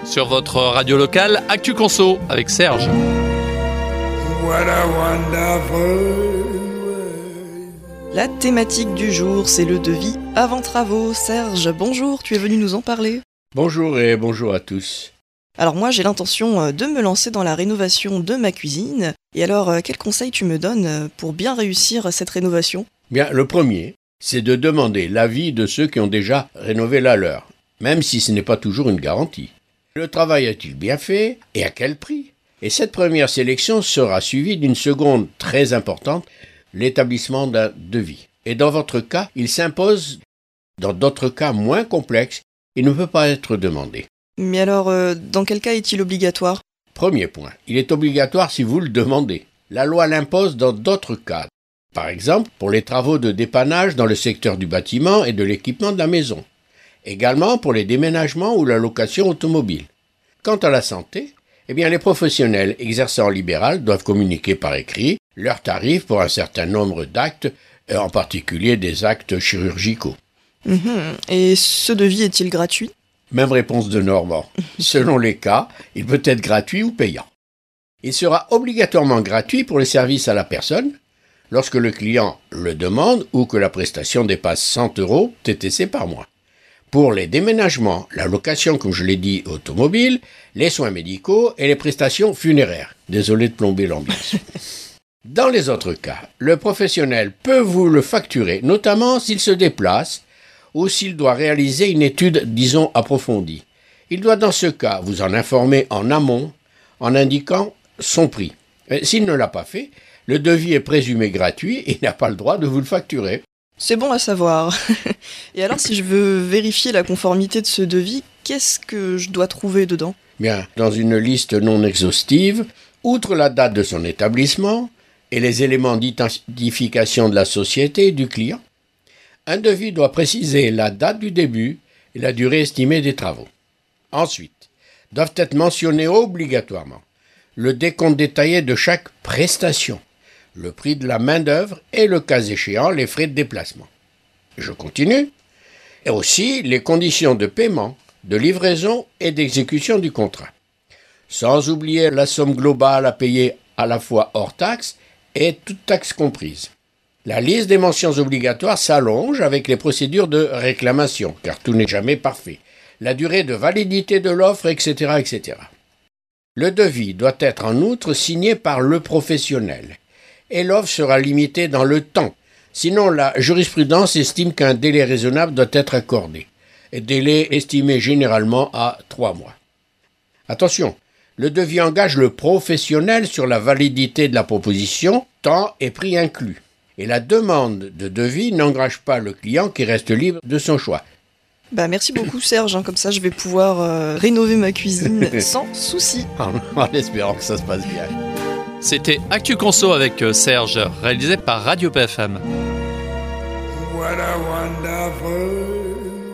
Sur votre radio locale, Actu Conso avec Serge. What a wonderful world. La thématique du jour, c'est le devis avant travaux. Serge, bonjour, tu es venu nous en parler. Bonjour et bonjour à tous. Alors moi, j'ai l'intention de me lancer dans la rénovation de ma cuisine. Et alors, quels conseils tu me donnes pour bien réussir cette rénovation ? Bien, le premier, c'est de demander l'avis de ceux qui ont déjà rénové la leur, même si ce n'est pas toujours une garantie. Le travail est-il bien fait et à quel prix ? Et cette première sélection sera suivie d'une seconde très importante, l'établissement d'un devis. Et dans votre cas, il s'impose. Dans d'autres cas moins complexes, il ne peut pas être demandé. Mais alors, dans quel cas est-il obligatoire ? Premier point, il est obligatoire si vous le demandez. La loi l'impose dans d'autres cas. Par exemple, pour les travaux de dépannage dans le secteur du bâtiment et de l'équipement de la maison. Également pour les déménagements ou la location automobile. Quant à la santé, les professionnels exerçant en libéral doivent communiquer par écrit leurs tarifs pour un certain nombre d'actes, en particulier des actes chirurgicaux. Et ce devis est-il gratuit ? Même réponse de Normand. Selon les cas, il peut être gratuit ou payant. Il sera obligatoirement gratuit pour les services à la personne, lorsque le client le demande ou que la prestation dépasse 100 € TTC par mois. Pour les déménagements, la location, comme je l'ai dit, automobile, les soins médicaux et les prestations funéraires. Désolé de plomber l'ambiance. Dans les autres cas, le professionnel peut vous le facturer, notamment s'il se déplace ou s'il doit réaliser une étude, disons, approfondie. Il doit dans ce cas vous en informer en amont, en indiquant son prix. S'il ne l'a pas fait, le devis est présumé gratuit et il n'a pas le droit de vous le facturer. C'est bon à savoir. Et alors, si je veux vérifier la conformité de ce devis, qu'est-ce que je dois trouver dedans ? Bien, dans une liste non exhaustive, outre la date de son établissement et les éléments d'identification de la société et du client, un devis doit préciser la date du début et la durée estimée des travaux. Ensuite, doivent être mentionnés obligatoirement le décompte détaillé de chaque prestation, le prix de la main-d'œuvre et, le cas échéant, les frais de déplacement. Je continue. Et aussi les conditions de paiement, de livraison et d'exécution du contrat. Sans oublier la somme globale à payer à la fois hors taxe et toutes taxes comprises. La liste des mentions obligatoires s'allonge avec les procédures de réclamation, car tout n'est jamais parfait. La durée de validité de l'offre, etc., etc. Le devis doit être en outre signé par le professionnel. Et l'offre sera limitée dans le temps. Sinon, la jurisprudence estime qu'un délai raisonnable doit être accordé. Et délai estimé généralement à 3 mois. Attention, le devis engage le professionnel sur la validité de la proposition, temps et prix inclus. Et la demande de devis n'engage pas le client qui reste libre de son choix. Merci beaucoup Serge, comme ça je vais pouvoir rénover ma cuisine sans souci. En espérant que ça se passe bien. C'était Actu Conso avec Serge, réalisé par Radio PFM. What a wonderful